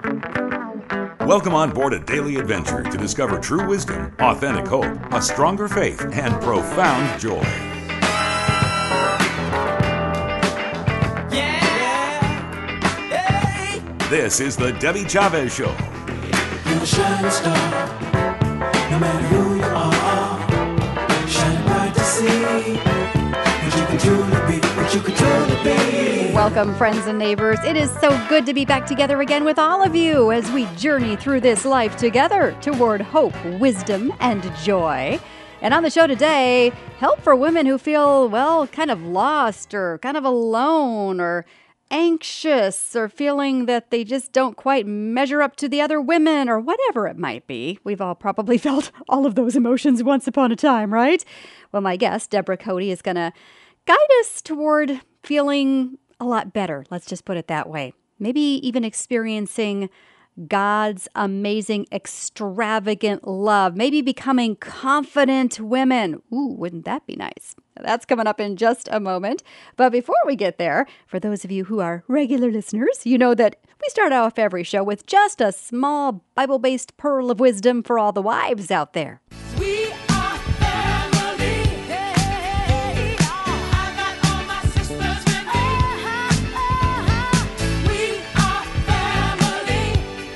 Welcome on board a daily adventure to discover true wisdom, authentic hope, a stronger faith, and profound joy. This is the Debbie Chavez Show. You're a shining star, no matter who you are. Shining bright to see what you can truly be, what you can truly be. Welcome, friends and neighbors. It is so good to be back together again with all of you as we journey through this life together toward hope, wisdom, and joy. And on the show today, help for women who feel, well, kind of lost or kind of alone or anxious or feeling that they just don't quite measure up to the other women or whatever it might be. We've all probably felt all of those emotions once upon a time, right? Well, my guest, Deborah Cody, is going to guide us toward feeling a lot better. Let's just put it that way. Maybe even experiencing God's amazing, extravagant love. Maybe becoming confident women. Ooh, wouldn't that be nice? That's coming up in just a moment. But before we get there, for those of you who are regular listeners, you know that we start off every show with just a small Bible-based pearl of wisdom for all the wives out there. We are family. Hey, I got all my sisters with me. We are family.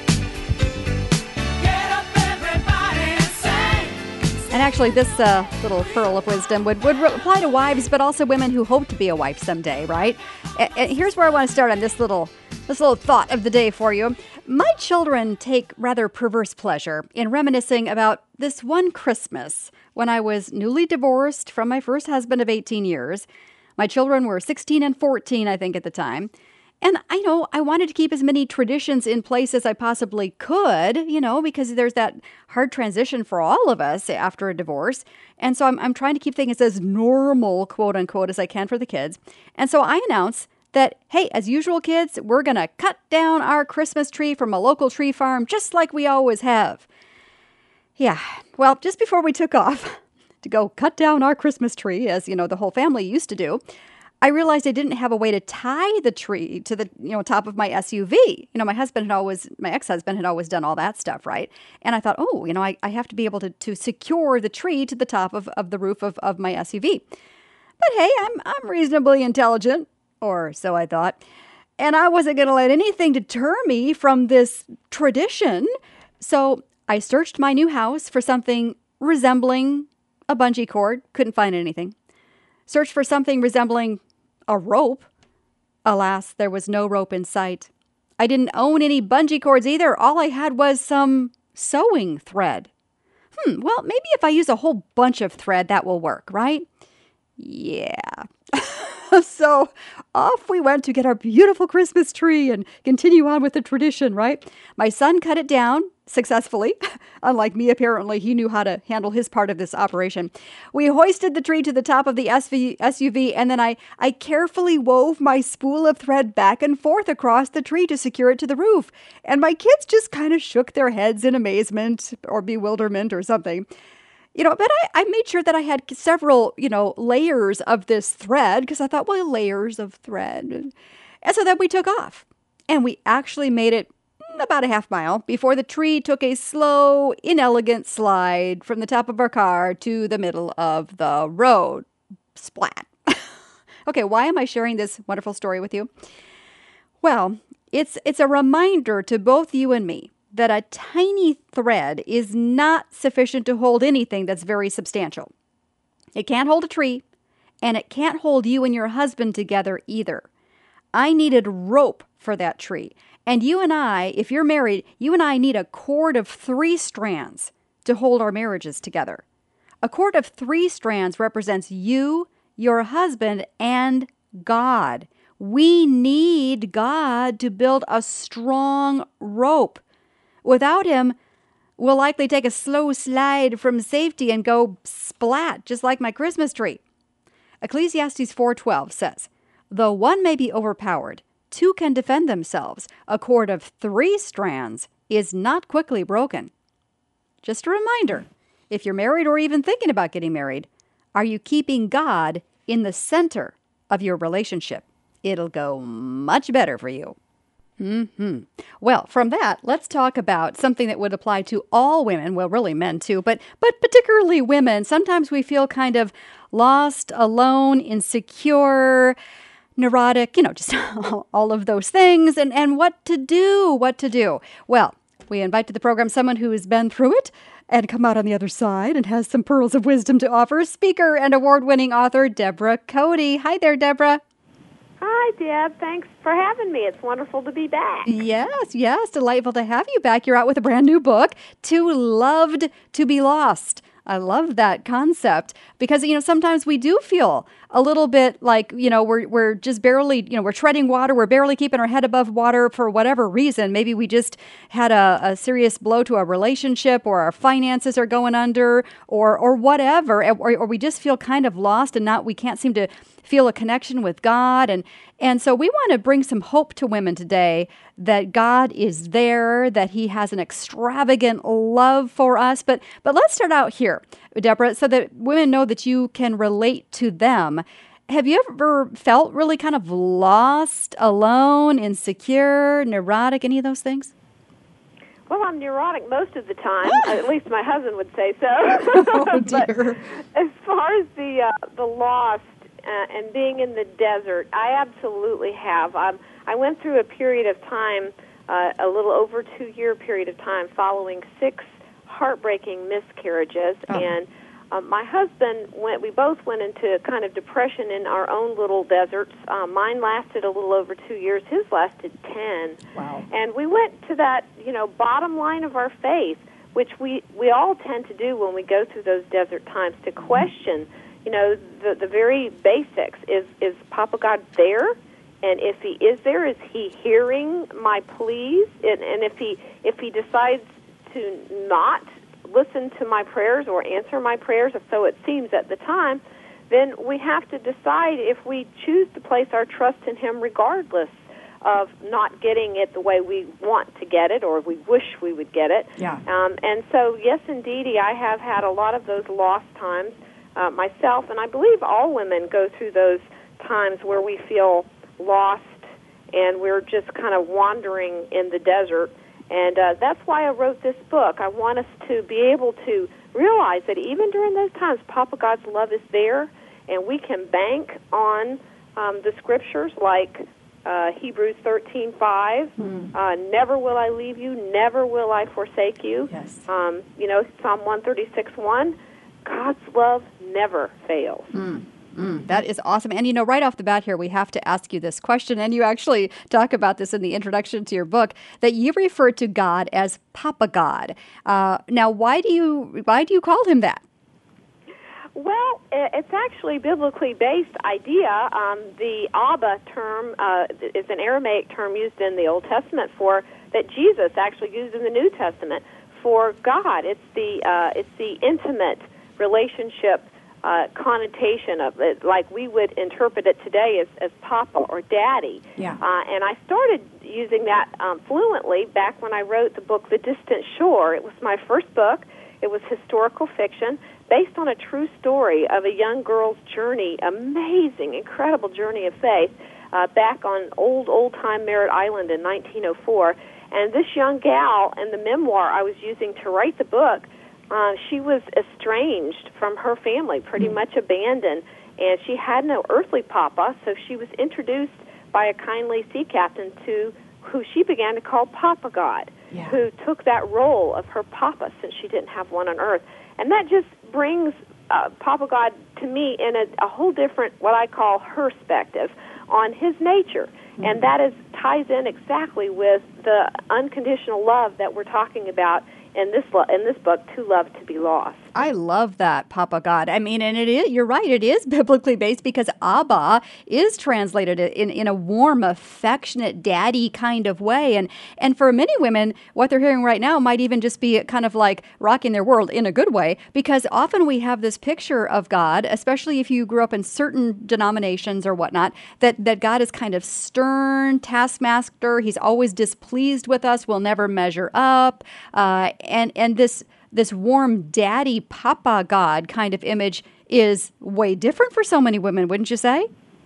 Get up, everybody, and sing. And actually, this little pearl of wisdom would apply to wives, but also women who hope to be a wife someday, right? And here's where I want to start on this little thought of the day for you. My children take rather perverse pleasure in reminiscing about this one Christmas when I was newly divorced from my first husband of 18 years. My children were 16 and 14, I think, at the time. And I know I wanted to keep as many traditions in place as I possibly could, because there's that hard transition for all of us after a divorce. And so I'm trying to keep things as normal, quote unquote, as I can for the kids. And so I announced that, hey, as usual, kids, we're going to cut down our Christmas tree from a local tree farm, just like we always have. Yeah, well, just before we took off to go cut down our Christmas tree, as, the whole family used to do, I realized I didn't have a way to tie the tree to the top of my SUV. My ex-husband had always done all that stuff, right? And I thought, I have to be able to secure the tree to the top of the roof of my SUV. But hey, I'm reasonably intelligent, or so I thought. And I wasn't going to let anything deter me from this tradition. So I searched my new house for something resembling a bungee cord. Couldn't find anything. Searched for something resembling a rope. Alas, there was no rope in sight. I didn't own any bungee cords either. All I had was some sewing thread. Well, maybe if I use a whole bunch of thread, that will work, right? Yeah. So off we went to get our beautiful Christmas tree and continue on with the tradition, right? My son cut it down successfully. Unlike me, apparently, he knew how to handle his part of this operation. We hoisted the tree to the top of the SUV, and then I carefully wove my spool of thread back and forth across the tree to secure it to the roof. And my kids just kind of shook their heads in amazement or bewilderment or something. But I made sure that I had several, layers of this thread because I thought, well, layers of thread. And so then we took off. And we actually made it about a half mile before the tree took a slow, inelegant slide from the top of our car to the middle of the road. Splat. Okay, why am I sharing this wonderful story with you? Well, it's a reminder to both you and me that a tiny thread is not sufficient to hold anything that's very substantial. It can't hold a tree, and it can't hold you and your husband together either. I needed rope for that tree. And you and I, if you're married, you and I need a cord of 3 strands to hold our marriages together. A cord of 3 strands represents you, your husband, and God. We need God to build a strong rope. Without him, we'll likely take a slow slide from safety and go splat, just like my Christmas tree. Ecclesiastes 4:12 says, "Though one may be overpowered, 2 can defend themselves. A cord of 3 strands is not quickly broken." Just a reminder, if you're married or even thinking about getting married, are you keeping God in the center of your relationship? It'll go much better for you. Well, from that, let's talk about something that would apply to all women. Well, really men too, but particularly women. Sometimes we feel kind of lost, alone, insecure, neurotic, just all of those things. And what to do. Well, we invite to the program someone who has been through it and come out on the other side and has some pearls of wisdom to offer. Speaker and award-winning author Deborah Cody. Hi there, Deborah. Hi, Deb. Thanks for having me. It's wonderful to be back. Yes. Delightful to have you back. You're out with a brand new book, Too Loved to Be Lost. I love that concept because, sometimes we do feel a little bit like, we're just barely, we're treading water. We're barely keeping our head above water for whatever reason. Maybe we just had a serious blow to a relationship, or our finances are going under, or whatever. Or we just feel kind of lost and we can't seem to feel a connection with God. And so we want to bring some hope to women today that God is there, that he has an extravagant love for us. But let's start out here, Deborah, so that women know that you can relate to them. Have you ever felt really kind of lost, alone, insecure, neurotic, any of those things? Well, I'm neurotic most of the time. At least my husband would say so. Oh, dear. But as far as the lost and being in the desert, I absolutely have. I went through a period of time, a little over 2-year period of time, following 6 heartbreaking miscarriages, and my husband we both went into kind of depression in our own little deserts. Mine lasted a little over 2 years. His lasted 10. Wow. And we went to that, bottom line of our faith, which we all tend to do when we go through those desert times, to question, the very basics. Is Papa God there? And if he is there, is he hearing my pleas? And if he decides to not listen to my prayers or answer my prayers, or so it seems at the time, then we have to decide if we choose to place our trust in him regardless of not getting it the way we want to get it or we wish we would get it. Yeah. And so, yes, indeed, I have had a lot of those lost times myself, and I believe all women go through those times where we feel lost and we're just kind of wandering in the desert. And that's why I wrote this book. I want us to be able to realize that even during those times, Papa God's love is there, and we can bank on the scriptures like Hebrews 13:5. Never will I leave you, never will I forsake you. Yes. Psalm 136:1. God's love never fails. That is awesome. And, right off the bat here, we have to ask you this question, and you actually talk about this in the introduction to your book, that you refer to God as Papa God. Now, why do you call him that? Well, it's actually a biblically based idea. The Abba term is an Aramaic term used in the Old Testament that Jesus actually used in the New Testament for God. It's the intimate relationship connotation of it, like we would interpret it today as Papa or Daddy. Yeah. And I started using that fluently back when I wrote the book The Distant Shore. It was my first book. It was historical fiction based on a true story of a young girl's journey, amazing, incredible journey of faith, back on old-time Merritt Island in 1904. And this young gal, and the memoir I was using to write the book, she was estranged from her family, pretty much abandoned, and she had no earthly papa, so she was introduced by a kindly sea captain to who she began to call Papa God, who took that role of her papa since she didn't have one on earth. And that just brings Papa God to me in a whole different, what I call, perspective on his nature. And that ties in exactly with the unconditional love that we're talking about in this book, Too Loved to Be Lost. I love that, Papa God. I mean, and you're right, it is biblically based because Abba is translated in a warm, affectionate, daddy kind of way. And for many women, what they're hearing right now might even just be kind of like rocking their world in a good way, because often we have this picture of God, especially if you grew up in certain denominations or whatnot, that God is kind of stern, taskmaster. He's always displeased with us, will never measure up. And this warm daddy papa God kind of image is way different for so many women, wouldn't you say?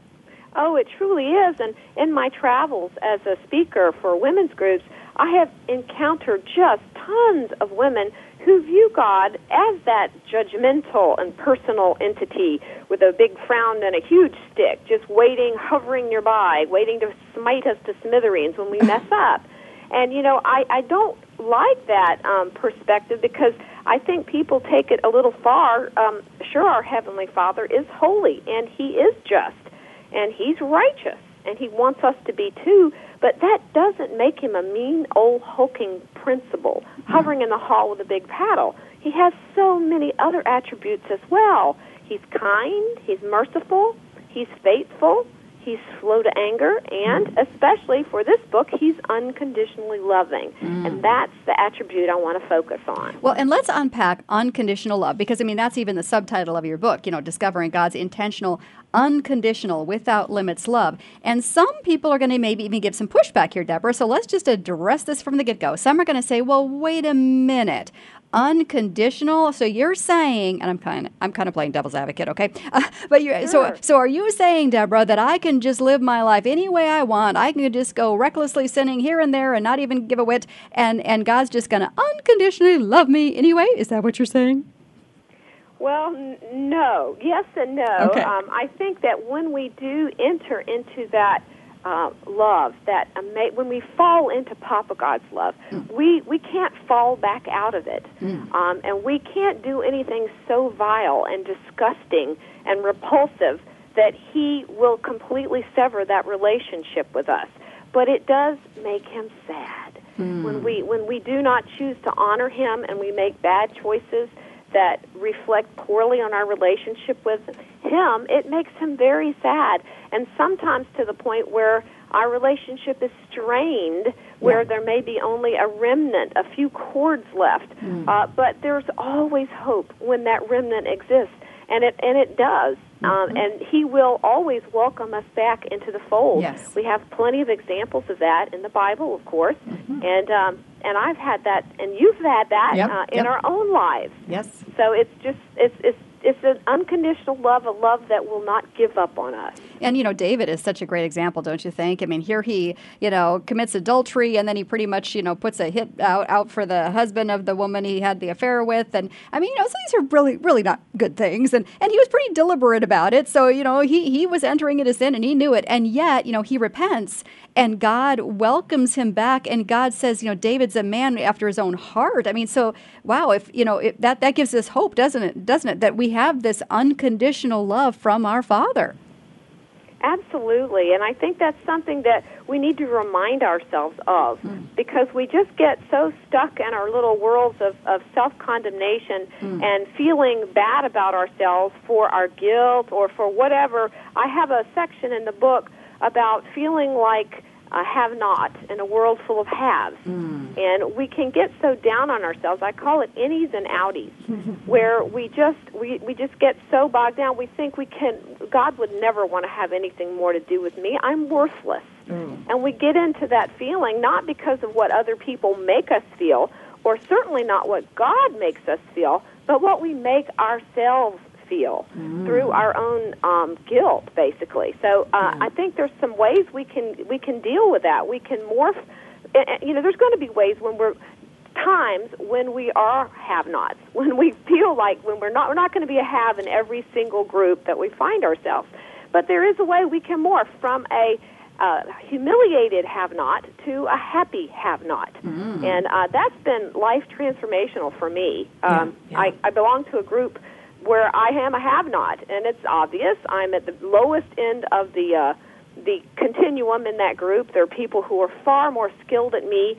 Oh, it truly is. And in my travels as a speaker for women's groups, I have encountered just tons of women who view God as that judgmental and personal entity with a big frown and a huge stick, just waiting, hovering nearby, waiting to smite us to smithereens when we mess up. And, you know, I don't like that perspective, because I think people take it a little far. Sure, our Heavenly Father is holy, and He is just, and He's righteous, and He wants us to be too, but that doesn't make Him a mean, old, hulking principal hovering in the hall with a big paddle. He has so many other attributes as well. He's kind, He's merciful, He's faithful, He's slow to anger, and especially for this book, He's unconditionally loving. And that's the attribute I want to focus on. Well, and let's unpack unconditional love, because, I mean, that's even the subtitle of your book, you know, Discovering God's Intentional, Unconditional, Without Limits Love. And some people are going to maybe even give some pushback here, Deborah, so let's just address this from the get-go. Some are going to say, well, wait a minute. Unconditional. So you're saying, and I'm kind of playing devil's advocate, okay? But you, Sure. so are you saying, Deborah, that I can just live my life any way I want? I can just go recklessly sinning here and there and not even give a whit, and God's just going to unconditionally love me anyway? Is that what you're saying? Well, no. Yes and no. Okay. I think that when we do enter into that love, that when we fall into Papa God's love, we can't fall back out of it. And we can't do anything so vile and disgusting and repulsive that He will completely sever that relationship with us. But it does make Him sad. When we do not choose to honor Him and we make bad choices that reflect poorly on our relationship with Him, it makes Him very sad, and sometimes to the point where our relationship is strained, where there may be only a remnant, a few cords left. But there's always hope when that remnant exists, and it does. And He will always welcome us back into the fold. Yes. We have plenty of examples of that in the Bible, of course, and I've had that, and you've had that in our own lives. Yes. So it's just it's an unconditional love, a love that will not give up on us. And, you know, David is such a great example, don't you think? I mean, here he, you know, commits adultery, and then he pretty much, you know, puts a hit out for the husband of the woman he had the affair with. And, I mean, you know, so these are really, really not good things. And he was pretty deliberate about it. So, you know, he was entering into sin, and he knew it. And yet, you know, he repents, and God welcomes him back. And God says, you know, David's a man after His own heart. I mean, so, wow, that gives us hope, doesn't it, that we have this unconditional love from our Father. Absolutely, and I think that's something that we need to remind ourselves of, because we just get so stuck in our little worlds of self-condemnation and feeling bad about ourselves for our guilt or for whatever. I have a section in the book about feeling like a have-not in a world full of haves. And we can get so down on ourselves. I call it innies and outies, where we just get so bogged down. We think God would never want to have anything more to do with me. I'm worthless. And we get into that feeling, not because of what other people make us feel, or certainly not what God makes us feel, but what we make ourselves feel through our own guilt, basically. So I think there's some ways we can deal with that. We can morph. You know, there's going to be ways times when we are have-nots, when we feel like we're not going to be a have in every single group that we find ourselves. But there is a way we can morph from a humiliated have-not to a happy have-not. And that's been life transformational for me. I belong to a group where I am a have-not, and it's obvious. I'm at the lowest end of the continuum in that group. There are people who are far more skilled than me,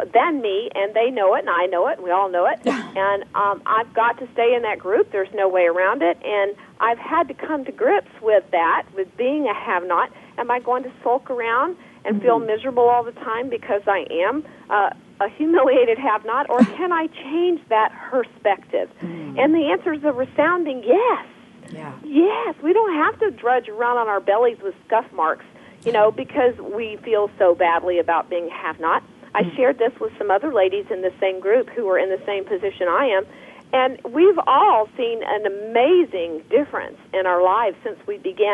and they know it, and I know it, and we all know it. And I've got to stay in that group. There's no way around it. And I've had to come to grips with that, with being a have-not. Am I going to sulk around and feel miserable all the time because I am a humiliated have-not, or can I change that perspective? And the answer is a resounding yes. Yes, we don't have to drudge around on our bellies with scuff marks, you know, because we feel so badly about being have-not. I shared this with some other ladies in the same group who were in the same position I am, and we've all seen an amazing difference in our lives since we began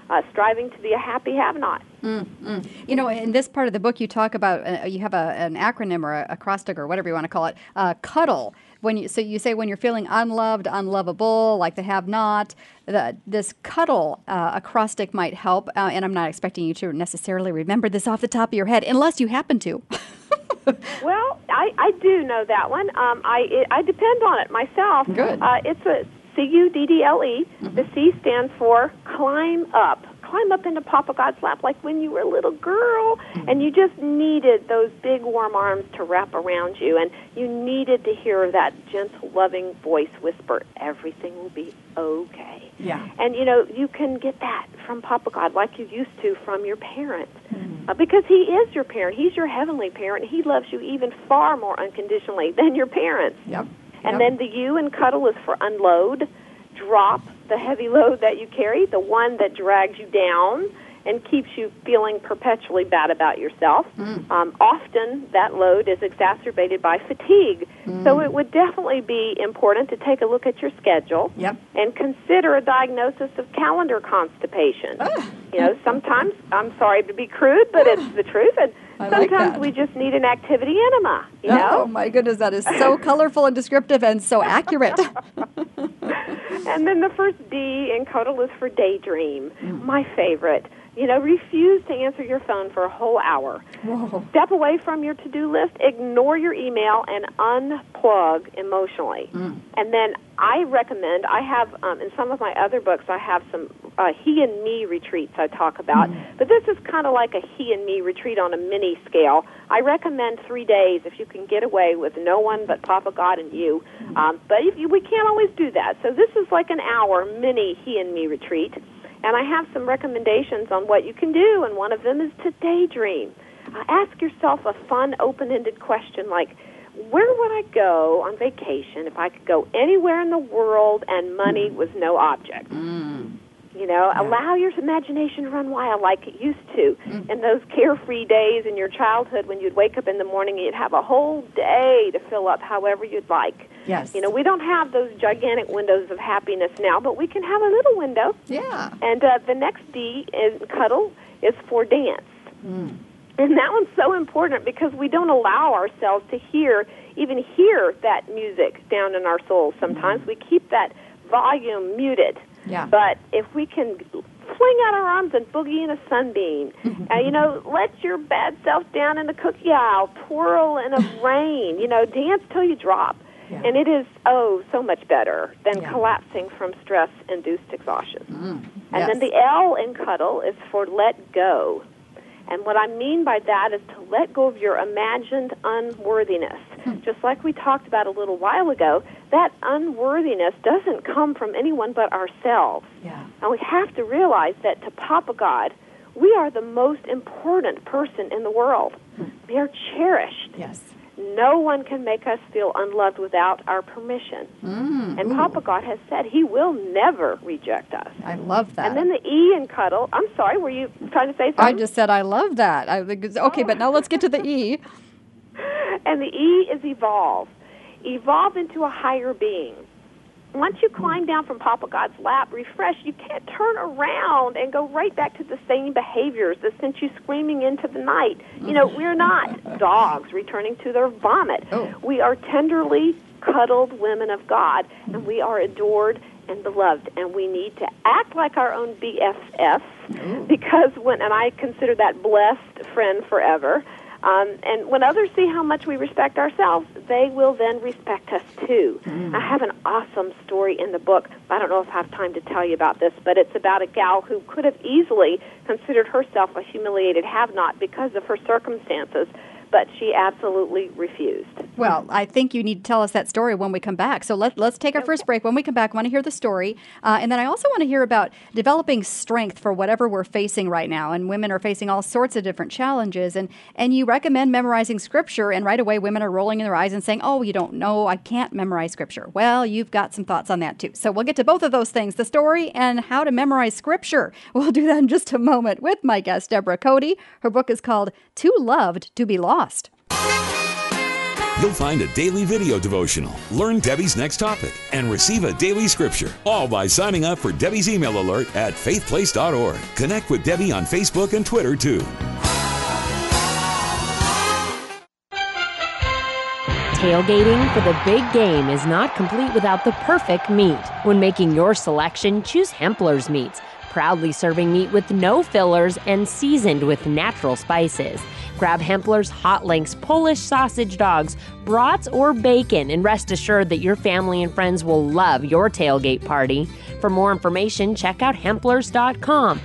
striving to be a happy have-not. You know, in this part of the book, you talk about you have an acronym or a acrostic or whatever you want to call it, cuddle. So you say when you're feeling unloved, unlovable, like the have-not, this cuddle acrostic might help. And I'm not expecting you to necessarily remember this off the top of your head, unless you happen to. Well, I do know that one. I depend on it myself. Good. It's a CUDDLE. The C stands for climb up. Climb up into Papa God's lap like when you were a little girl and you just needed those big warm arms to wrap around you, and you needed to hear that gentle, loving voice whisper, everything will be okay. Yeah. And, you know, you can get that from Papa God like you used to from your parents. Because He is your parent. He's your heavenly parent. He loves you even far more unconditionally than your parents. Yep. And then the U in cuddle is for unload. Drop the heavy load that you carry, the one that drags you down and keeps you feeling perpetually bad about yourself. Often that load is exacerbated by fatigue. So it would definitely be important to take a look at your schedule and consider a diagnosis of calendar constipation. You know, sometimes, I'm sorry to be crude, but it's the truth, and sometimes we just need an activity enema, you know? Oh, my goodness, that is so colorful and descriptive and so accurate. And then the first D in cuddle is for daydream, my favorite. You know, refuse to answer your phone for a whole hour. Whoa. Step away from your to-do list, ignore your email, and unplug emotionally. And then I recommend, I have, in some of my other books, I have some he and me retreats I talk about. But this is kind of like a he and me retreat on a mini scale. I recommend 3 days if you can get away with no one but Papa God and you. But we can't always do that. So this is like an hour mini he and me retreat. And I have some recommendations on what you can do, and one of them is to daydream. Ask yourself a fun, open-ended question like, where would I go on vacation if I could go anywhere in the world and money was no object? You know, allow your imagination to run wild like it used to in those carefree days in your childhood when you'd wake up in the morning and you'd have a whole day to fill up however you'd like. Yes. You know, we don't have those gigantic windows of happiness now, but we can have a little window. Yeah. And the next D in cuddle is for dance. And that one's so important because we don't allow ourselves to even hear that music down in our souls sometimes. We keep that volume muted. Yeah. But if we can fling out our arms and boogie in a sunbeam, you know, let your bad self down in the cookie aisle, twirl in a rain, you know, dance till you drop. Yeah. And it is, so much better than collapsing from stress-induced exhaustion. And then the L in cuddle is for let go. And what I mean by that is to let go of your imagined unworthiness. Just like we talked about a little while ago, that unworthiness doesn't come from anyone but ourselves. Yeah. And we have to realize that to Papa God, we are the most important person in the world. We are cherished. Yes. No one can make us feel unloved without our permission. And Papa God has said He will never reject us. I love that. And then the E in cuddle, I'm sorry, were you trying to say something? I just said I love that. Okay, but now let's get to the E. And the E is evolve. Evolve into a higher being. Once you climb down from Papa God's lap, refreshed, you can't turn around and go right back to the same behaviors that sent you screaming into the night. You know, we're not dogs returning to their vomit. We are tenderly cuddled women of God, and we are adored and beloved, and we need to act like our own BFFs because and I consider that blessed friend forever. And when others see how much we respect ourselves, they will then respect us too. I have an awesome story in the book. I don't know if I have time to tell you about this, but it's about a gal who could have easily considered herself a humiliated have-not because of her circumstances, but she absolutely refused. Well, I think you need to tell us that story when we come back. So let's take our first break. When we come back, I want to hear the story. And then I also want to hear about developing strength for whatever we're facing right now. And women are facing all sorts of different challenges. And you recommend memorizing Scripture, and right away women are rolling in their eyes and saying, oh, you don't know, I can't memorize Scripture. Well, you've got some thoughts on that too. So we'll get to both of those things, the story and how to memorize Scripture. We'll do that in just a moment with my guest, Deborah Cody. Her book is called Too Loved to Be Lost. You'll find a daily video devotional, learn Debbie's next topic, and receive a daily scripture, all by signing up for Debbie's email alert at faithplace.org. Connect with Debbie on Facebook and Twitter, too. Tailgating for the big game is not complete without the perfect meat. When making your selection, choose Hempler's Meats, proudly serving meat with no fillers and seasoned with natural spices. Grab Hempler's Hot Links Polish sausage dogs, brats, or bacon, and rest assured that your family and friends will love your tailgate party. For more information, check out Hemplers.com.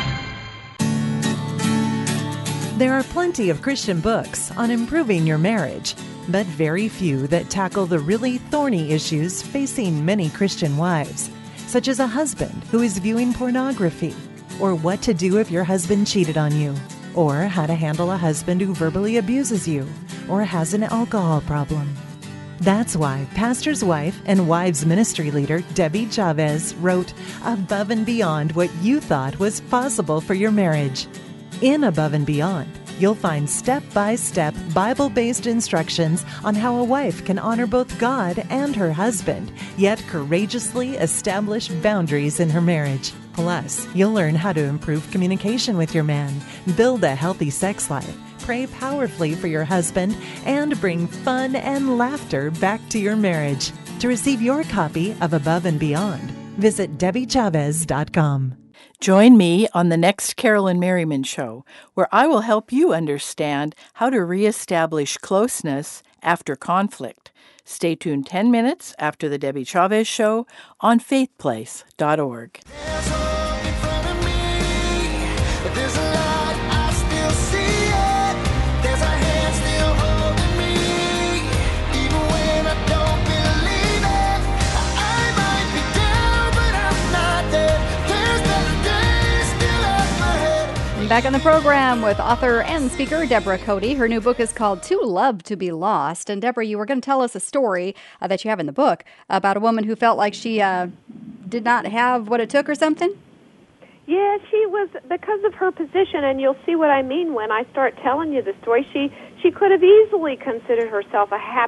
There are plenty of Christian books on improving your marriage, but very few that tackle the really thorny issues facing many Christian wives, such as a husband who is viewing pornography, or what to do if your husband cheated on you, or how to handle a husband who verbally abuses you, or has an alcohol problem. That's why pastor's wife and wives ministry leader Debbie Chavez wrote Above and Beyond What You Thought Was Possible for Your Marriage. In Above and Beyond, you'll find step-by-step Bible-based instructions on how a wife can honor both God and her husband, yet courageously establish boundaries in her marriage. Plus, you'll learn how to improve communication with your man, build a healthy sex life, pray powerfully for your husband, and bring fun and laughter back to your marriage. To receive your copy of Above and Beyond, visit DebbieChavez.com. Join me on the next Carolyn Merriman Show, where I will help you understand how to reestablish closeness after conflict. Stay tuned 10 minutes after the Debbie Chavez Show on faithplace.org. There's hope in front of me, but there's a light, I still see it. There's a hand still holding me, even when I don't believe it. I might be down, but I'm not dead. There's better days still up ahead. Back on the program with author and speaker Deborah Cody. Her new book is called Too Loved to Be Lost. And Deborah, you were going to tell us a story that you have in the book about a woman who felt like she did not have what it took or something? Yeah, she was, because of her position, and you'll see what I mean when I start telling you the story, she could have easily considered herself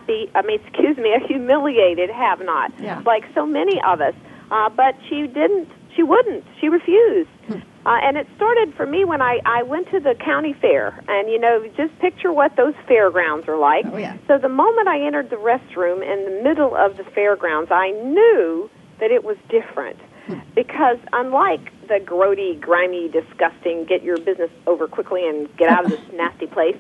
a humiliated have-not, like so many of us. But she didn't. She wouldn't. She refused. And it started for me when I went to the county fair. And, just picture what those fairgrounds are like. Oh, yeah. So the moment I entered the restroom in the middle of the fairgrounds, I knew that it was different. Because unlike the grody, grimy, disgusting, get your business over quickly and get out of this nasty place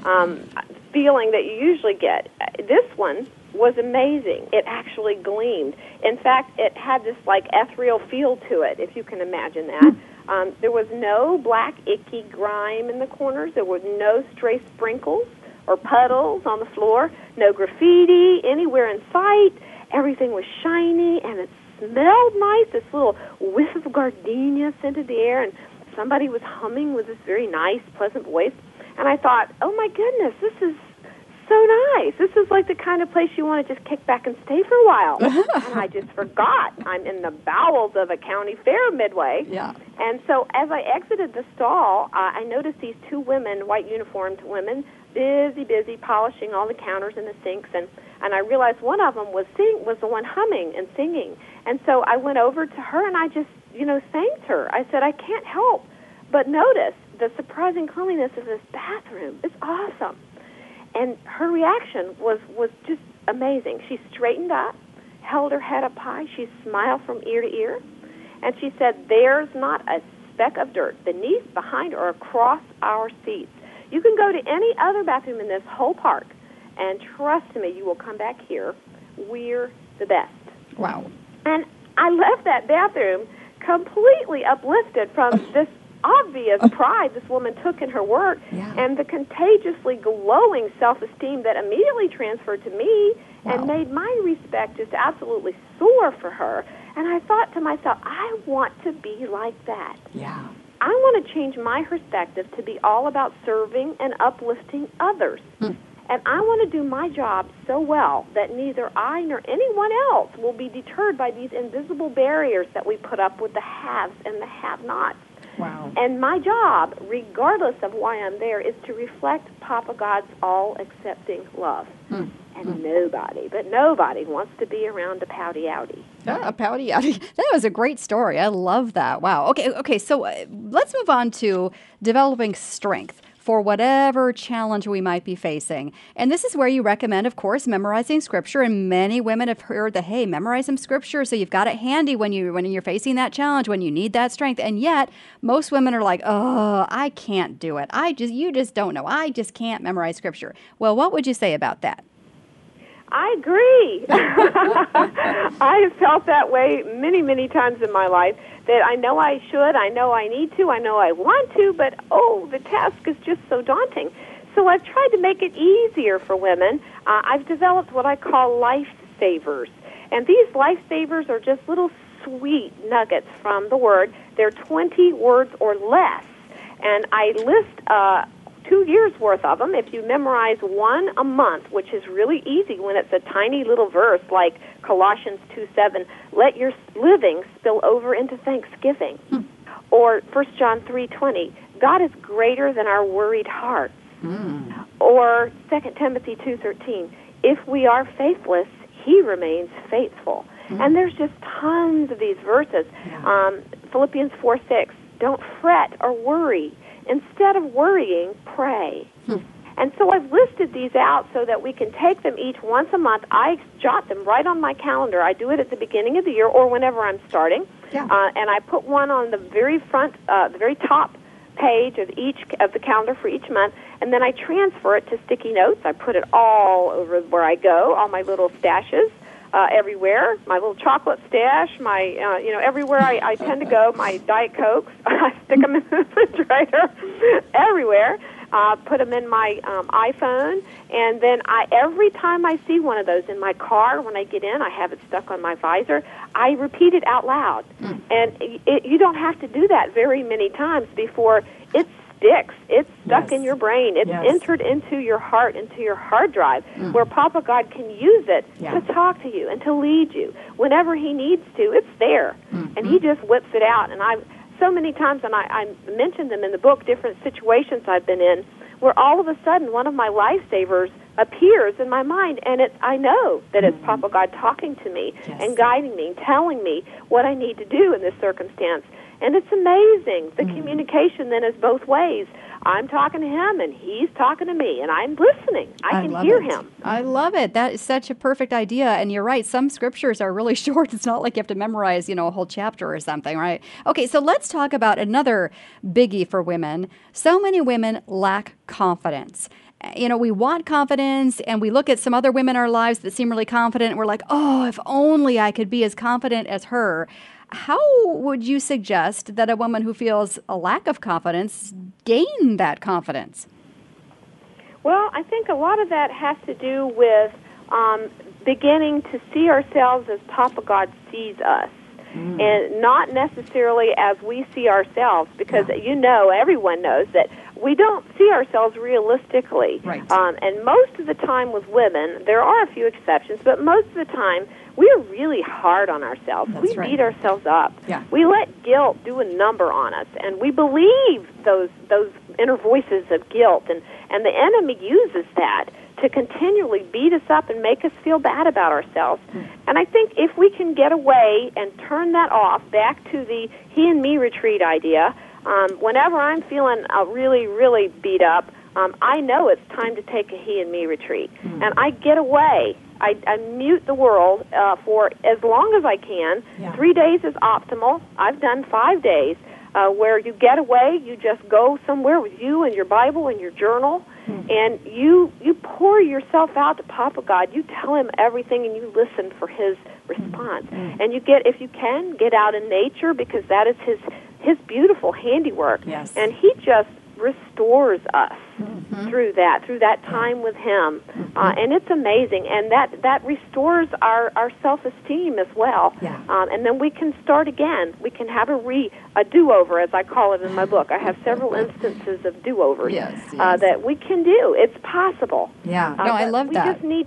feeling that you usually get, this one was amazing. It actually gleamed. In fact, it had this ethereal feel to it, if you can imagine that. There was no black, icky grime in the corners. There were no stray sprinkles or puddles on the floor, no graffiti anywhere in sight. Everything was shiny, and it smelled nice. This little whiff of gardenia scented the air, and somebody was humming with this very nice, pleasant voice. And I thought, oh, my goodness, this is so nice. This is like the kind of place you want to just kick back and stay for a while. And I just forgot. I'm in the bowels of a county fair midway. Yeah. And so as I exited the stall, I noticed these two women, white uniformed women, busy polishing all the counters and the sinks. And I realized one of them was the one humming and singing. And so I went over to her and I just, thanked her. I said, I can't help but notice the surprising cleanliness of this bathroom. It's awesome. And her reaction was just amazing. She straightened up, held her head up high. She smiled from ear to ear. And she said, there's not a speck of dirt beneath, behind, or across our seats. You can go to any other bathroom in this whole park, and trust me, you will come back here. We're the best. Wow. And I left that bathroom completely uplifted from this obvious pride this woman took in her work and the contagiously glowing self-esteem that immediately transferred to me and made my respect just absolutely soar for her. And I thought to myself, I want to be like that. Yeah. I want to change my perspective to be all about serving and uplifting others. And I want to do my job so well that neither I nor anyone else will be deterred by these invisible barriers that we put up with the haves and the have-nots. Wow. And my job, regardless of why I'm there, is to reflect Papa God's all-accepting love. And nobody wants to be around a pouty outie. A pouty outie. That was a great story. I love that. Wow. Okay. So let's move on to developing strength for whatever challenge we might be facing. And this is where you recommend, of course, memorizing scripture. And many women have heard that, hey, memorize some scripture so you've got it handy when you're facing that challenge, when you need that strength. And yet, most women are like, oh, I can't do it. You just don't know. I just can't memorize scripture. Well, what would you say about that? I agree. I have felt that way many, many times in my life, that I know I should, I know I need to, I know I want to, but, the task is just so daunting. So I've tried to make it easier for women. I've developed what I call lifesavers. And these lifesavers are just little sweet nuggets from the Word. They're 20 words or less. And I list 2 years' worth of them. If you memorize one a month, which is really easy when it's a tiny little verse like Colossians 2:7, let your living spill over into thanksgiving. Or 1 John 3:20, God is greater than our worried hearts. Or 2 Timothy 2:13, if we are faithless, he remains faithful. And there's just tons of these verses. Philippians 4:6, don't fret or worry. Instead of worrying, pray. And so I've listed these out so that we can take them each once a month. I jot them right on my calendar. I do it at the beginning of the year or whenever I'm starting. And I put one on the very front, the very top page of the calendar for each month, and then I transfer it to sticky notes. I put it all over where I go, all my little stashes. Everywhere, my little chocolate stash, my, everywhere I tend to go, my Diet Cokes, I stick them in the refrigerator, everywhere, put them in my iPhone, and then every time I see one of those in my car, when I get in, I have it stuck on my visor, I repeat it out loud. And you don't have to do that very many times before it sticks. It's stuck in your brain. It's entered into your heart, into your hard drive, where Papa God can use it to talk to you and to lead you. Whenever he needs to, it's there. And he just whips it out. And so many times, and I mentioned them in the book, different situations I've been in, where all of a sudden one of my lifesavers appears in my mind, and I know that it's Papa God talking to me and guiding me, telling me what I need to do in this circumstance. And it's amazing. The communication then is both ways. I'm talking to him, and he's talking to me, and I'm listening. I can hear him. I love it. That is such a perfect idea. And you're right. Some scriptures are really short. It's not like you have to memorize, a whole chapter or something, right? Okay, so let's talk about another biggie for women. So many women lack confidence. We want confidence, and we look at some other women in our lives that seem really confident, and we're like, oh, if only I could be as confident as her. How would you suggest that a woman who feels a lack of confidence gain that confidence? Well, I think a lot of that has to do with beginning to see ourselves as Papa God sees us. And not necessarily as we see ourselves, because everyone knows that we don't see ourselves realistically. Right. And most of the time with women, there are a few exceptions, but most of the time we're really hard on ourselves. That's we beat ourselves up. Yeah. We let guilt do a number on us, and we believe those inner voices of guilt, and the enemy uses that to continually beat us up and make us feel bad about ourselves. And I think if we can get away and turn that off back to the he and me retreat idea, whenever I'm feeling really, really beat up, I know it's time to take a he and me retreat. And I get away. I mute the world for as long as I can. 3 days is optimal. I've done 5 days where you get away, you just go somewhere with you and your Bible and your journal, and you pour yourself out to Papa God. You tell him everything, and you listen for his response. And if you can, get out in nature, because that is his beautiful handiwork. Yes. And he just restores us through that time with him. And it's amazing. And that restores our self-esteem as well. And then we can start again. We can have a do-over, as I call it in my book. I have several instances of do-overs that we can do. It's possible. Yeah. No, I love that. We just need to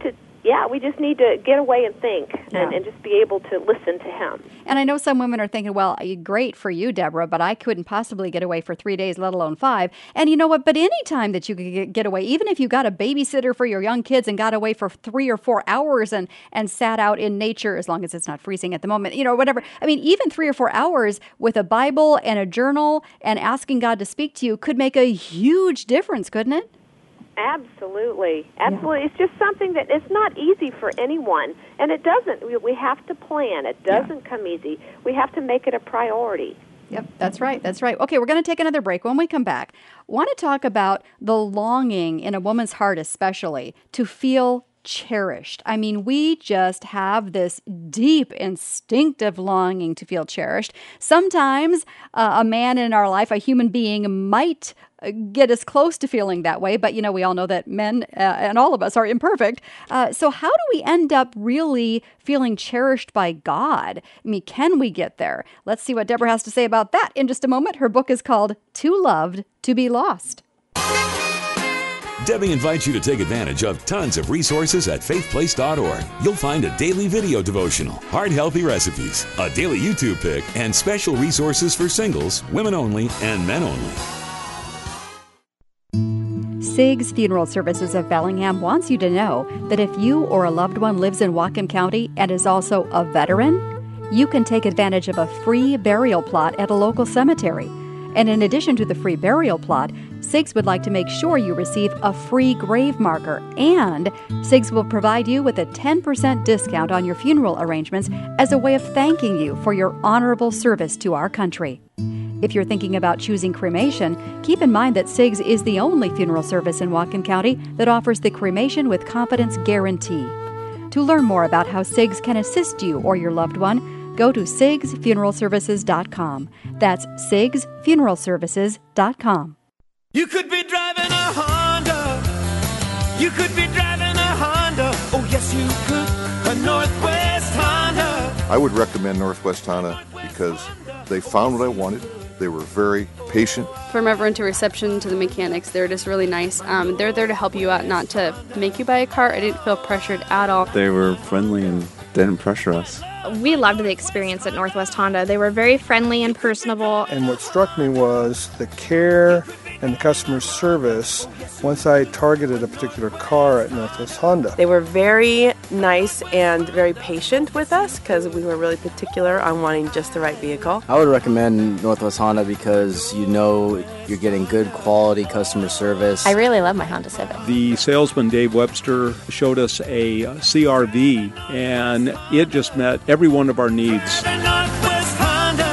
yeah, we just need to get away and think Yeah. and just be able to listen to him. And I know some women are thinking, well, great for you, Deborah, but I couldn't possibly get away for 3 days, let alone 5. And you know what? But any time that you could get away, even if you got a babysitter for your young kids and got away for 3 or 4 hours and sat out in nature, as long as it's not freezing at the moment, whatever. I mean, even 3 or 4 hours with a Bible and a journal and asking God to speak to you could make a huge difference, couldn't it? Absolutely. It's just something that it's not easy for anyone, and it doesn't. We have to plan. It doesn't come easy. We have to make it a priority. Yep, that's right. That's right. Okay, we're going to take another break. When we come back, I want to talk about the longing in a woman's heart, especially to feel cherished. I mean, we just have this deep instinctive longing to feel cherished. Sometimes a man in our life, a human being, might get us close to feeling that way, but we all know that men and all of us are imperfect. So how do we end up really feeling cherished by God? I mean, can we get there? Let's see what Deborah has to say about that in just a moment. Her book is called Too Loved to Be Lost. Debbie invites you to take advantage of tons of resources at faithplace.org. You'll find a daily video devotional, heart-healthy recipes, a daily YouTube pick, and special resources for singles, women only, and men only. Sig's Funeral Services of Bellingham wants you to know that if you or a loved one lives in Whatcom County and is also a veteran, you can take advantage of a free burial plot at a local cemetery. And in addition to the free burial plot, SIGS would like to make sure you receive a free grave marker, and SIGS will provide you with a 10% discount on your funeral arrangements as a way of thanking you for your honorable service to our country. If you're thinking about choosing cremation, keep in mind that SIGS is the only funeral service in Whatcom County that offers the cremation with confidence guarantee. To learn more about how SIGS can assist you or your loved one, go to sigsfuneralservices.com. That's sigsfuneralservices.com. You could be driving a Honda. You could be driving a Honda. Oh, yes, you could. A Northwest Honda. I would recommend Northwest Honda because they found what I wanted. They were very patient. From everyone to reception to the mechanics, they're just really nice. They're there to help you out, not to make you buy a car. I didn't feel pressured at all. They were friendly and didn't pressure us. We loved the experience at Northwest Honda. They were very friendly and personable. And what struck me was the care and the customer service once I targeted a particular car at Northwest Honda. They were very nice and very patient with us because we were really particular on wanting just the right vehicle. I would recommend Northwest Honda because you're getting good quality customer service. I really love my Honda Civic. The salesman, Dave Webster, showed us a CR-V, and it just met every one of our needs. Northwest Honda.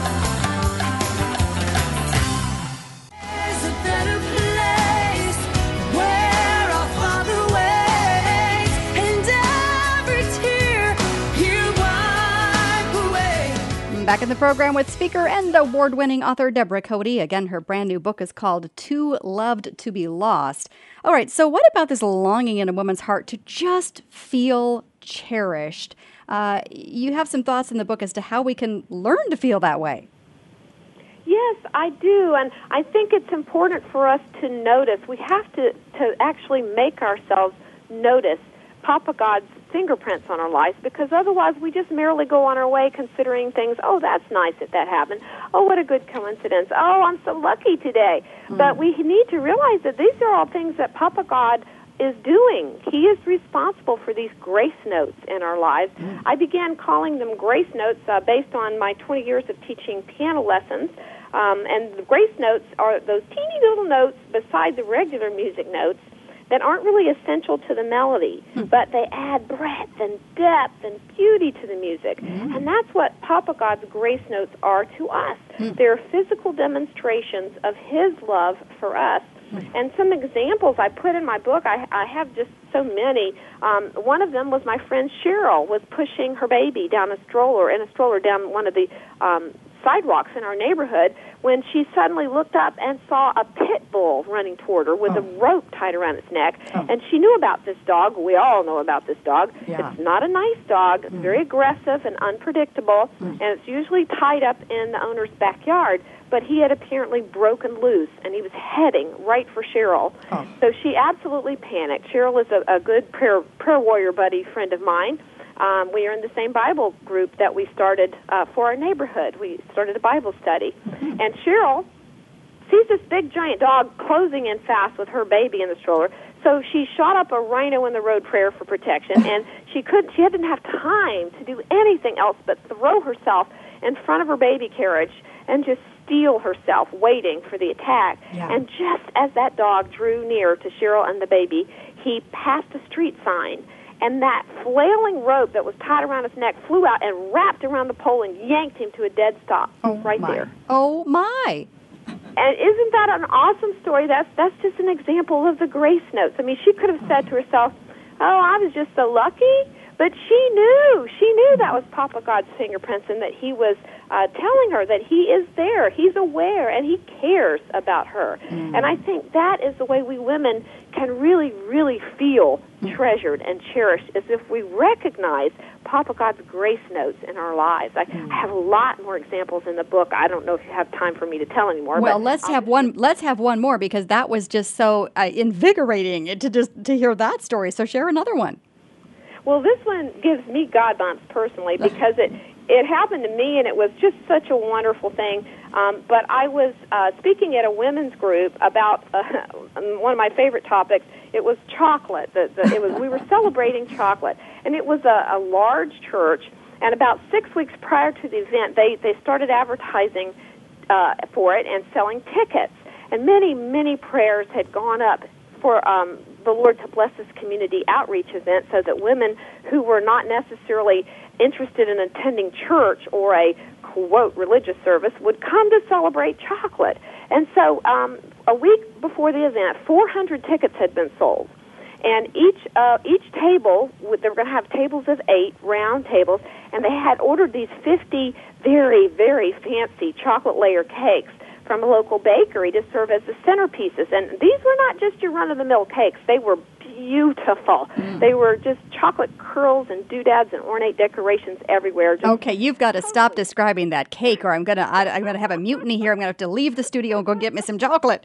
There's a better place where our Father waits, and every tear He'll wipe away. Back in the program with speaker and award-winning author Deborah Cody. Again, her brand new book is called Too Loved to Be Lost. All right, so what about this longing in a woman's heart to just feel cherished? You have some thoughts in the book as to how we can learn to feel that way. Yes, I do, and I think it's important for us to notice. We have to actually make ourselves notice Papa God's fingerprints on our lives, because otherwise we just merely go on our way considering things, oh, that's nice that happened. Oh, what a good coincidence. Oh, I'm so lucky today. But we need to realize that these are all things that Papa God is doing. He is responsible for these grace notes in our lives. I began calling them grace notes based on my 20 years of teaching piano lessons. And the grace notes are those teeny little notes beside the regular music notes that aren't really essential to the melody, but they add breadth and depth and beauty to the music. And that's what Papa God's grace notes are to us. They're physical demonstrations of His love for us. And some examples I put in my book, I have just so many. One of them was my friend Cheryl was pushing her baby down in a stroller down one of the sidewalks in our neighborhood when she suddenly looked up and saw a pit bull running toward her with a rope tied around its neck. And she knew about this dog. We all know about this dog. Yeah. It's not a nice dog. It's very aggressive and unpredictable, and it's usually tied up in the owner's backyard. But he had apparently broken loose, and he was heading right for Cheryl. So she absolutely panicked. Cheryl is a good prayer warrior buddy friend of mine. We are in the same Bible group that we started for our neighborhood. We started a Bible study. And Cheryl sees this big, giant dog closing in fast with her baby in the stroller. So she shot up a rhino in the road prayer for protection, and she didn't have time to do anything else but throw herself in front of her baby carriage and just steel herself, waiting for the attack. Yeah. And just as that dog drew near to Cheryl and the baby, he passed a street sign, and that flailing rope that was tied around his neck flew out and wrapped around the pole and yanked him to a dead stop there. Oh, my. And isn't that an awesome story? That's just an example of the grace notes. I mean, she could have said to herself, oh, I was just so lucky. But she knew that was Papa God's fingerprints and that he was telling her that he is there, he's aware, and he cares about her. And I think that is the way we women can really, really feel treasured and cherished, is if we recognize Papa God's grace notes in our lives. I have a lot more examples in the book. I don't know if you have time for me to tell anymore. Well, but let's have one more, because that was just so invigorating to hear that story. So share another one. Well, this one gives me God bumps personally because it happened to me, and it was just such a wonderful thing. But I was speaking at a women's group about one of my favorite topics. It was chocolate. We were celebrating chocolate, and it was a large church. And about 6 weeks prior to the event, they started advertising for it and selling tickets. And many, many prayers had gone up for the Lord to bless this community outreach event so that women who were not necessarily interested in attending church or a, quote, religious service would come to celebrate chocolate. And so a week before the event, 400 tickets had been sold. And each table, they were going to have tables of 8, round tables, and they had ordered these 50 very, very fancy chocolate layer cakes from a local bakery to serve as the centerpieces. And these were not just your run-of-the-mill cakes. They were beautiful. They were just chocolate curls and doodads and ornate decorations everywhere. Okay, you've got to stop describing that cake, or I'm gonna have a mutiny here. I'm gonna have to leave the studio and go get me some chocolate.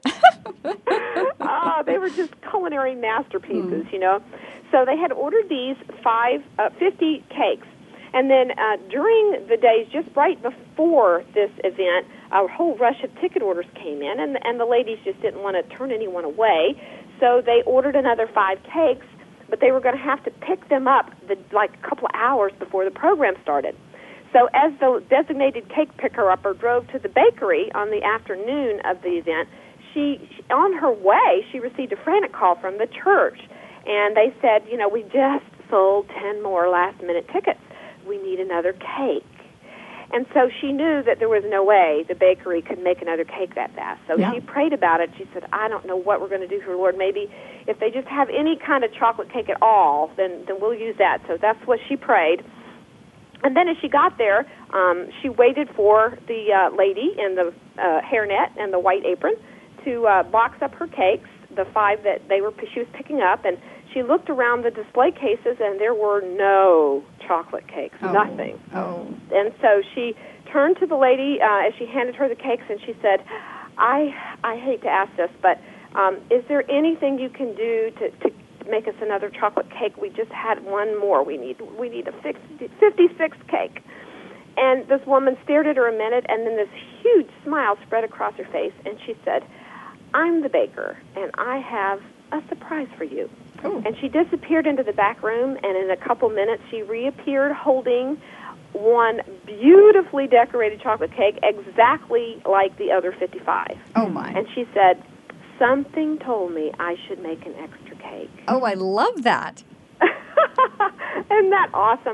They were just culinary masterpieces, you know. So they had ordered these 50 cakes. And then during the days just right before this event, a whole rush of ticket orders came in, and the ladies just didn't want to turn anyone away. So they ordered another 5 cakes, but they were going to have to pick them up like a couple of hours before the program started. So as the designated cake picker-upper drove to the bakery on the afternoon of the event, on her way, she received a frantic call from the church. And they said, you know, we just sold 10 more last-minute tickets. We need another cake. And so she knew that there was no way the bakery could make another cake that fast. So she prayed about it. She said, I don't know what we're going to do for the Lord. Maybe if they just have any kind of chocolate cake at all, then we'll use that. So that's what she prayed. And then as she got there, she waited for the lady in the hairnet and the white apron to box up her cakes, the 5 that she was picking up, and she looked around the display cases, and there were no chocolate cakes, nothing. And so she turned to the lady as she handed her the cakes, and she said, I hate to ask this, but is there anything you can do to make us another chocolate cake? We just had one more. We need a 56th cake. And this woman stared at her a minute, and then this huge smile spread across her face, and she said, I'm the baker, and I have a surprise for you. And she disappeared into the back room, and in a couple minutes she reappeared holding one beautifully decorated chocolate cake exactly like the other 55. Oh, my. And she said, something told me I should make an extra cake. Oh, I love that. Isn't that awesome?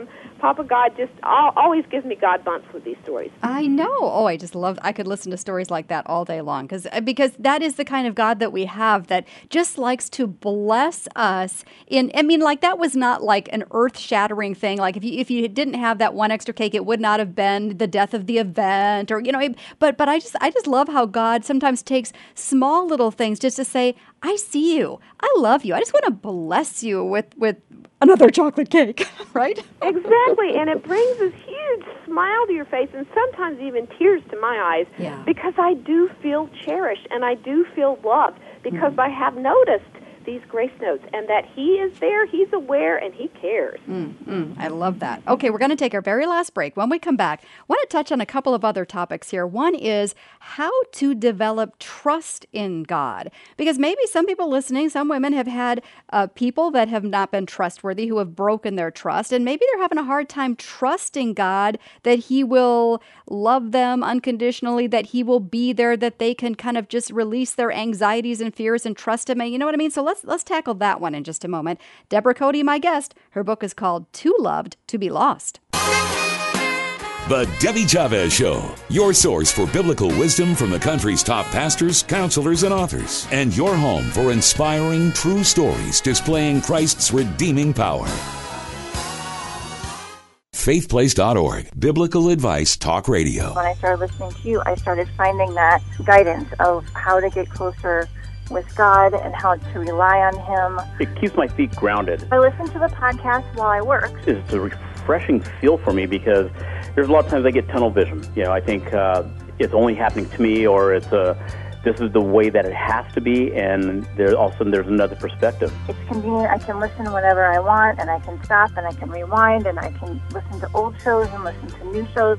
Papa God just always gives me God bumps with these stories. I know. Oh, I just love. I could listen to stories like that all day long because that is the kind of God that we have that just likes to bless us. That was not like an earth-shattering thing. Like if you didn't have that one extra cake, it would not have been the death of the event, or But I just love how God sometimes takes small little things just to say, I see you, I love you, I just want to bless you with another chocolate cake, right? Exactly, and it brings this huge smile to your face and sometimes even tears to my eyes because I do feel cherished and I do feel loved because I have noticed these grace notes and that he is there, he's aware, and he cares. I love that. Okay, we're going to take our very last break. When we come back, I want to touch on a couple of other topics here. One is how to develop trust in God. Because maybe some people listening, some women have had people that have not been trustworthy who have broken their trust, and maybe they're having a hard time trusting God that he will love them unconditionally, that he will be there, that they can kind of just release their anxieties and fears and trust him. You know what I mean? So let's tackle that one in just a moment. Deborah Cody, my guest, her book is called Too Loved to Be Lost. The Debbie Chavez Show, your source for biblical wisdom from the country's top pastors, counselors, and authors, and your home for inspiring true stories displaying Christ's redeeming power. faithplace.org, Biblical Advice Talk Radio. When I started listening to you, I started finding that guidance of how to get closer with God and how to rely on him. It keeps my feet grounded. I listen to the podcast while I work. It's a refreshing feel for me because there's a lot of times I get tunnel vision. I think it's only happening to me, or this is the way that it has to be, and there's another perspective. It's convenient. I can listen whenever I want, and I can stop, and I can rewind, and I can listen to old shows and listen to new shows.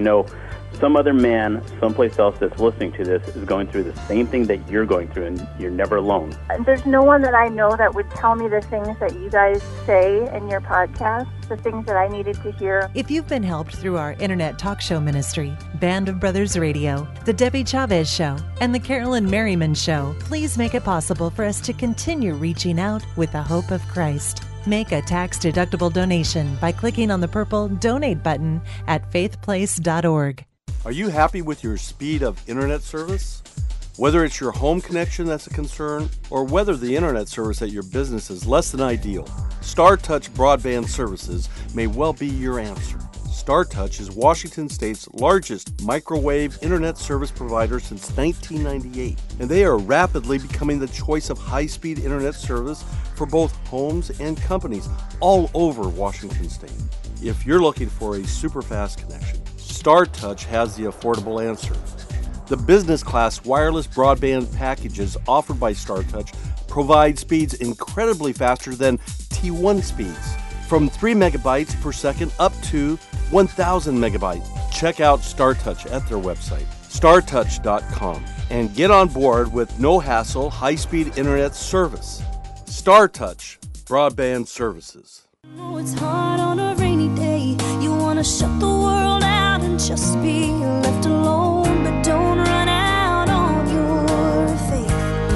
Some other man, someplace else that's listening to this is going through the same thing that you're going through, and you're never alone. There's no one that I know that would tell me the things that you guys say in your podcast, the things that I needed to hear. If you've been helped through our internet talk show ministry, Band of Brothers Radio, The Debbie Chavez Show, and The Carolyn Merriman Show, please make it possible for us to continue reaching out with the hope of Christ. Make a tax-deductible donation by clicking on the purple Donate button at faithplace.org. Are you happy with your speed of internet service? Whether it's your home connection that's a concern, or whether the internet service at your business is less than ideal, StarTouch Broadband Services may well be your answer. StarTouch is Washington State's largest microwave internet service provider since 1998, and they are rapidly becoming the choice of high-speed internet service for both homes and companies all over Washington State. If you're looking for a super fast connection, StarTouch has the affordable answer. The business-class wireless broadband packages offered by StarTouch provide speeds incredibly faster than T1 speeds, from 3 megabytes per second up to 1,000 megabytes. Check out StarTouch at their website, startouch.com, and get on board with no-hassle, high-speed internet service. StarTouch Broadband Services. It's hard on a rainy day. You want to shut the world out and just be left alone, but don't run out on your faith.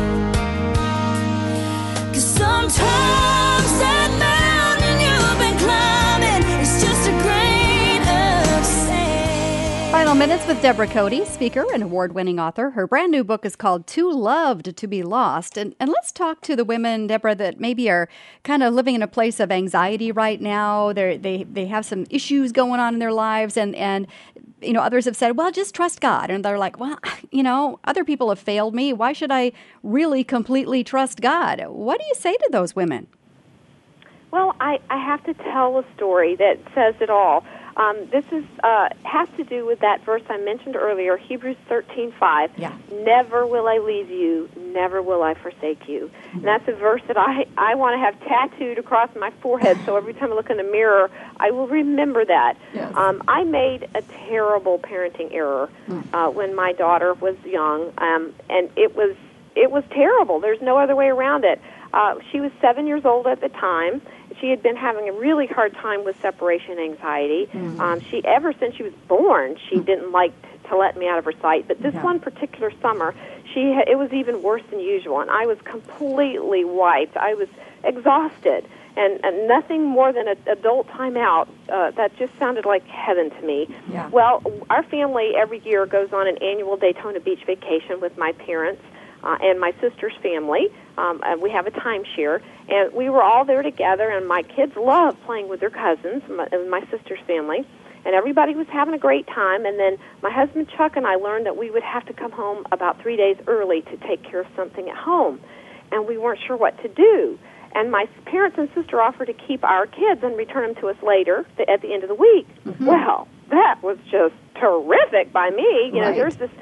'Cause sometimes that mountain you've been climbing is just a grain of sand. Final minutes with Deborah Cody, speaker and award-winning author. Her brand new book is called Too Loved to Be Lost. And let's talk to the women, Deborah, that maybe are kind of living in a place of anxiety right now. They have some issues going on in their lives, and others have said, well, just trust God. And they're like, well, other people have failed me. Why should I really completely trust God? What do you say to those women? Well, I have to tell a story that says it all. This has to do with that verse I mentioned earlier, Hebrews 13:5. Yeah. Never will I leave you, never will I forsake you. And that's a verse that I want to have tattooed across my forehead, so every time I look in the mirror, I will remember that. Yes. I made a terrible parenting error when my daughter was young, and it was terrible. There's no other way around it. She was 7 years old at the time. She had been having a really hard time with separation anxiety. Ever since she was born, she didn't like to let me out of her sight. But this one particular summer, it was even worse than usual, and I was completely wiped. I was exhausted, and nothing more than an adult timeout. That just sounded like heaven to me. Yeah. Well, our family every year goes on an annual Daytona Beach vacation with my parents and my sister's family. We have a timeshare, and we were all there together, and my kids loved playing with their cousins, my sister's family, and everybody was having a great time. And then my husband Chuck and I learned that we would have to come home about 3 days early to take care of something at home, and we weren't sure what to do. And my parents and sister offered to keep our kids and return them to us later at the end of the week. Mm-hmm. Well, that was just terrific by me. You know, there's this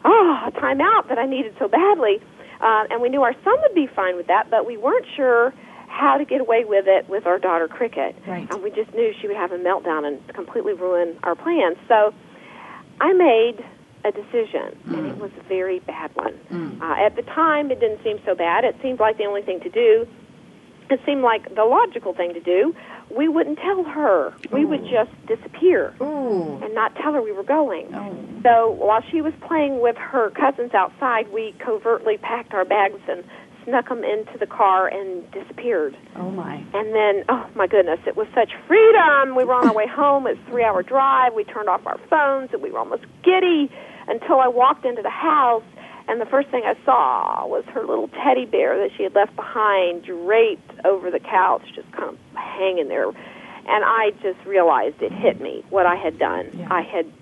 time out that I needed so badly. And we knew our son would be fine with that, but we weren't sure how to get away with it with our daughter, Cricket. Right. And we just knew she would have a meltdown and completely ruin our plans. So I made a decision, and it was a very bad one. At the time, it didn't seem so bad. It seemed like the only thing to do. It seemed like the logical thing to do. We wouldn't tell her. We would just disappear and not tell her we were going. So while she was playing with her cousins outside, we covertly packed our bags and snuck them into the car and disappeared. Oh, my. And then, oh, my goodness, it was such freedom. We were on our way home. It was a 3-hour drive. We turned off our phones, and we were almost giddy until I walked into the house. And the first thing I saw was her little teddy bear that she had left behind, draped over the couch, just kind of hanging there. And I just realized it hit me what I had done. Yeah.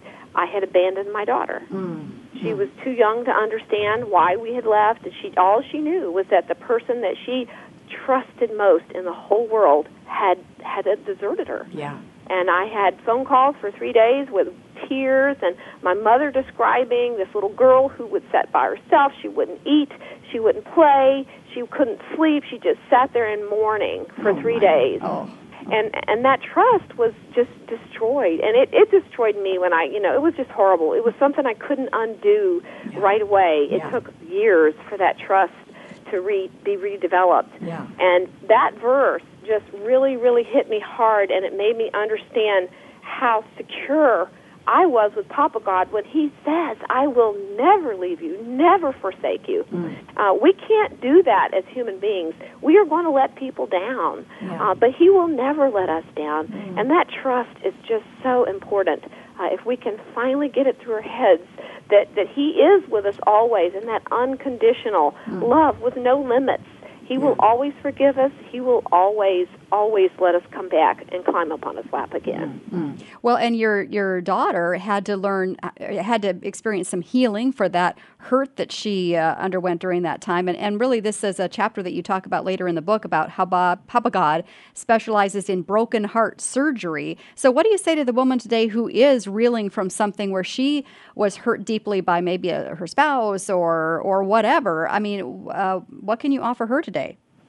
I had abandoned my daughter. She was too young to understand why we had left, and all she knew was that the person that she trusted most in the whole world had deserted her. Yeah. And I had phone calls for 3 days with tears, and my mother describing this little girl who would sit by herself. She wouldn't eat. She wouldn't play. She couldn't sleep. She just sat there in mourning for 3 days. Oh. And that trust was just destroyed. And it destroyed me when it was just horrible. It was something I couldn't undo right away. It took years for that trust to be redeveloped. Yeah. And that verse just really, really hit me hard, and it made me understand how secure I was with Papa God when he says, I will never leave you, never forsake you. We can't do that as human beings. We are going to let people down, but he will never let us down. And that trust is just so important. If we can finally get it through our heads that he is with us always, and that unconditional love with no limits. He will always forgive us. He will always, always let us come back and climb up on his lap again. Well, and your daughter had to experience some healing for that hurt that she underwent during that time. And really, this is a chapter that you talk about later in the book about how Papa God specializes in broken heart surgery. So what do you say to the woman today who is reeling from something where she was hurt deeply by maybe her spouse or whatever? I mean, what can you offer her today?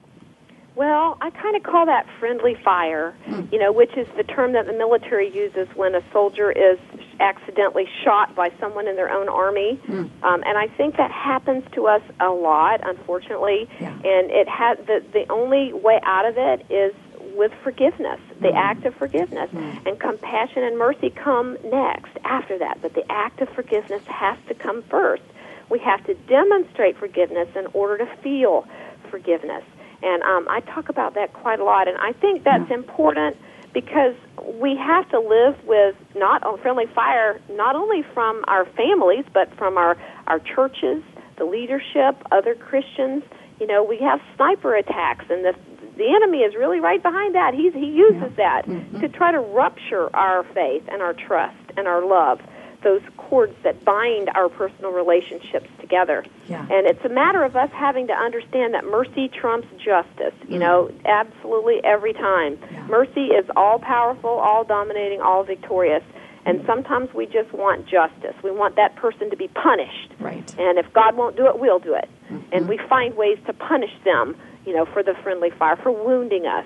Well, I kind of call that friendly fire, which is the term that the military uses when a soldier is accidentally shot by someone in their own army. And I think that happens to us a lot, unfortunately. Yeah. And it has the only way out of it is with forgiveness, the act of forgiveness. And compassion and mercy come next after that. But the act of forgiveness has to come first. We have to demonstrate forgiveness in order to feel forgiveness. And I talk about that quite a lot, and I think that's important because we have to live with friendly fire, not only from our families, but from our churches, the leadership, other Christians. We have sniper attacks, and the enemy is really right behind that. He uses that to try to rupture our faith and our trust and our love, those cords that bind our personal relationships together. Yeah. And it's a matter of us having to understand that mercy trumps justice, absolutely every time. Yeah. Mercy is all-powerful, all-dominating, all-victorious. And sometimes we just want justice. We want that person to be punished. Right. And if God won't do it, we'll do it. And we find ways to punish them, for the friendly fire, for wounding us.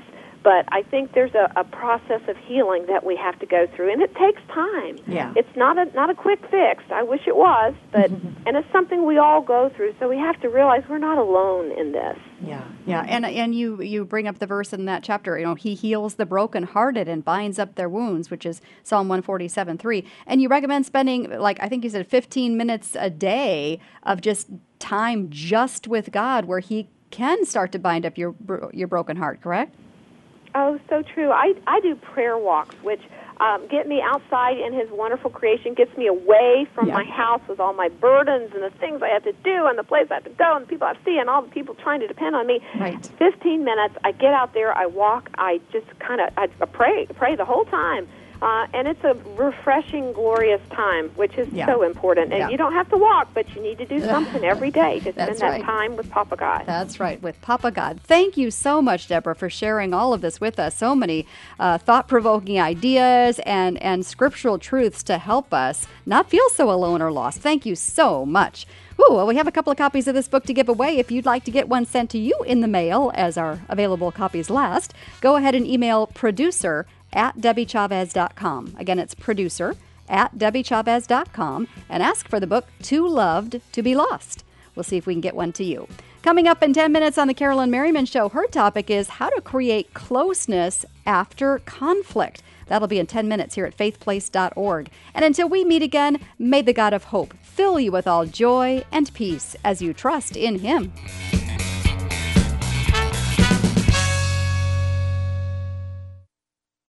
But I think there's a process of healing that we have to go through, and it takes time. Yeah. It's not a quick fix. I wish it was, but and it's something we all go through. So we have to realize we're not alone in this. Yeah, and you bring up the verse in that chapter. He heals the brokenhearted and binds up their wounds, which is Psalm 147:3. And you recommend spending, I think you said 15 minutes a day of just time just with God, where He can start to bind up your broken heart. Correct? Oh, so true. I do prayer walks, which get me outside in His wonderful creation, gets me away from my house with all my burdens and the things I have to do and the place I have to go and the people I see and all the people trying to depend on me. Right. 15 minutes, I get out there, I walk, I just I pray the whole time. And it's a refreshing, glorious time, which is so important. And you don't have to walk, but you need to do something every day to spend that time with Papa God. That's right, with Papa God. Thank you so much, Deborah, for sharing all of this with us. So many thought-provoking ideas and scriptural truths to help us not feel so alone or lost. Thank you so much. Ooh, well, we have a couple of copies of this book to give away. If you'd like to get one sent to you in the mail, as our available copies last, go ahead and email producer@DebbieChavez.com. Again, it's producer@DebbieChavez.com, and ask for the book Too Loved to Be Lost. We'll see if we can get one to you. Coming up in 10 minutes on the Carolyn Merriman Show, her topic is how to create closeness after conflict. That'll be in 10 minutes here at faithplace.org. And until we meet again, may the God of hope fill you with all joy and peace as you trust in Him.